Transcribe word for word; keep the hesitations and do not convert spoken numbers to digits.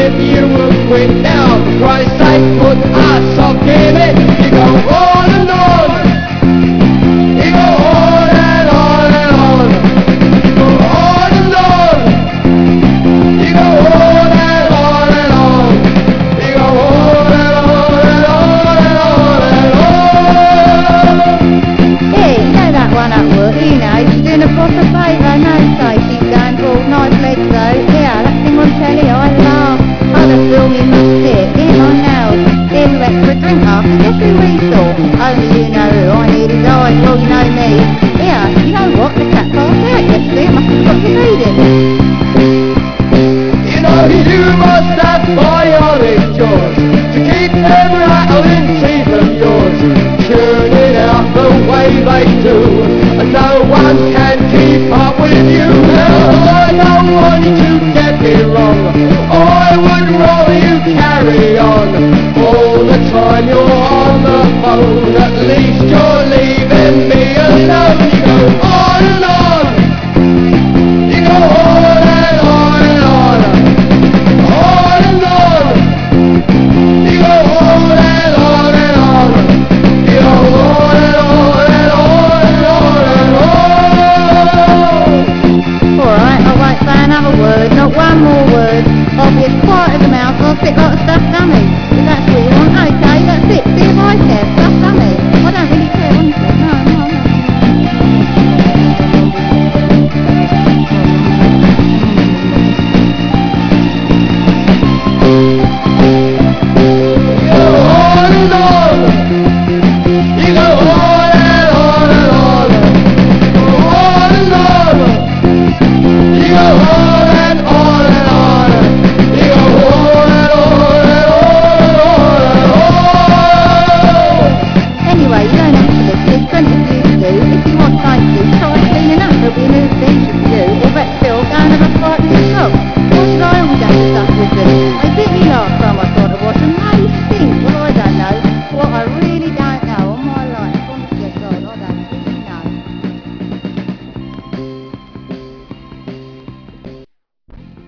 when you were went down. For Christ's sake, put us on it. You go on and on. You go on and on and on. You go on and on. You go on and on and on. You go on and on and on and on and on. Yeah, you know that one at work, you know, she's doing a boss a favour, no say she's going for all nice legs though. Yeah, that thing on telly, I laugh. Oh, the film you must see it, get my nails. Then we went for a drink after, guess who we saw? Only you know who, I nearly died, well you know me. Yeah, you know what, the chap passed out yesterday, I must have forgot to read it. You know you must